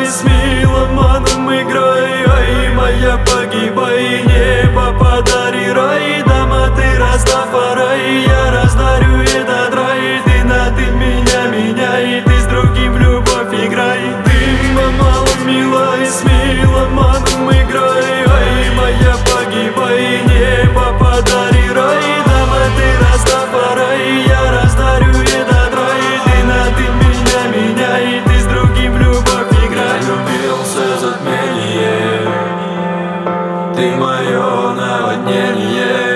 смелым обманом играй. Ай, моя погибай, небо подари рай. Дама, ты Растафарай, я раздарю этот рай. Ты меня меняй, ты с другим в любовь играй. Ты, мама, милая, смелым обманом играй. Ай, моя погибай, небо подари рай. Дама, ты Растафарай, я раздарю этот рай. Ты меня меняй, ты с другим в любовь играй. Влюбился затмение, ты мое наводнение.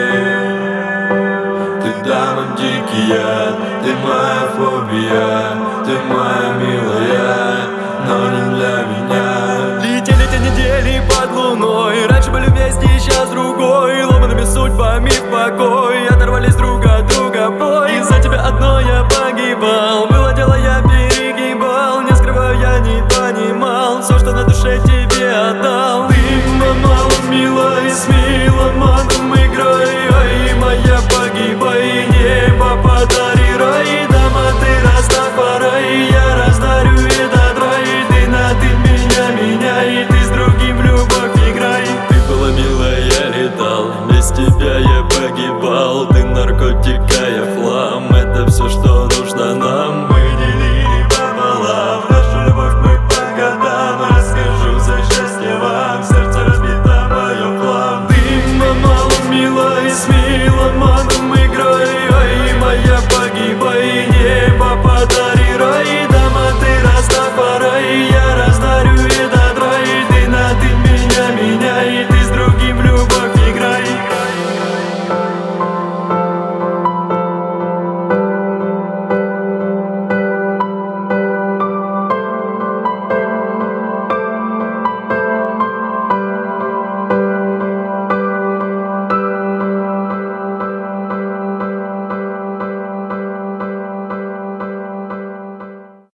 Ты дама дикий яд, ты моя фобия. Ты моя милая, но не для меня. Летели те недели под луной. Раньше были вместе, сейчас другой. Ломаными судьбами в покой. Оторвались друг от друга, бой. Из-за тебя одной я погибал.